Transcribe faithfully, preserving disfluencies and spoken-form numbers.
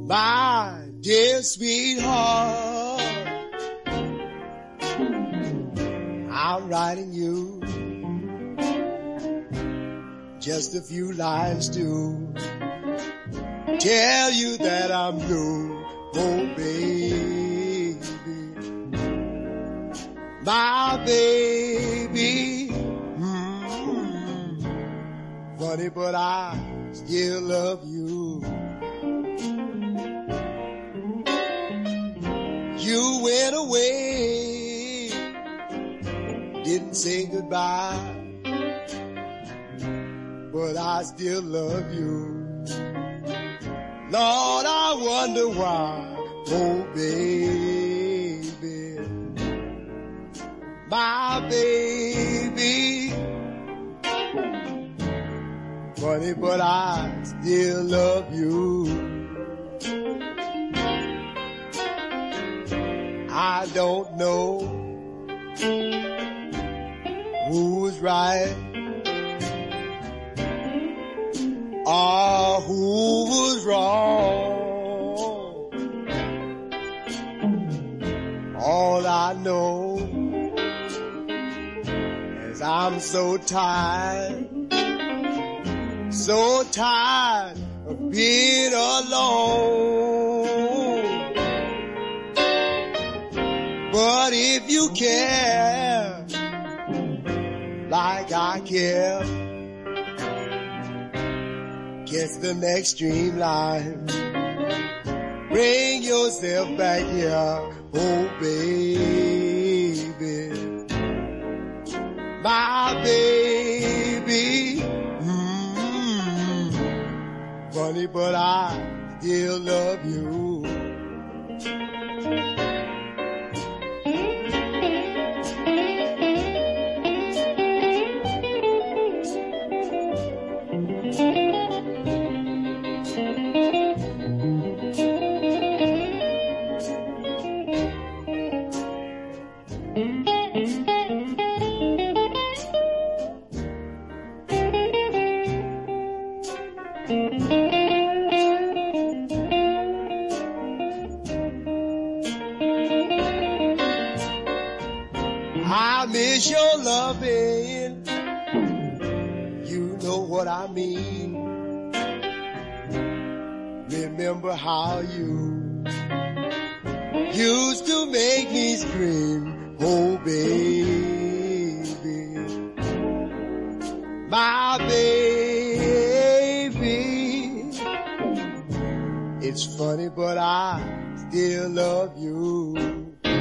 My dear sweetheart, I'm writing you just a few lines to tell you that I'm blue, oh baby, my baby. Mm-hmm. Funny, but I still love you. You went away, didn't say goodbye, but I still love you. Lord, I wonder why, oh baby, my baby. Funny, but I still love you. I don't know who's right or who was wrong. All I know is I'm so tired, so tired of being alone. But if you care like I care, guess the next streamline, bring yourself back here, oh baby, my baby. Mm-hmm. Funny, but I still love you. I miss your loving, you know what I mean. Remember how you used to make me scream, oh baby, my baby. It's funny, but I still love you.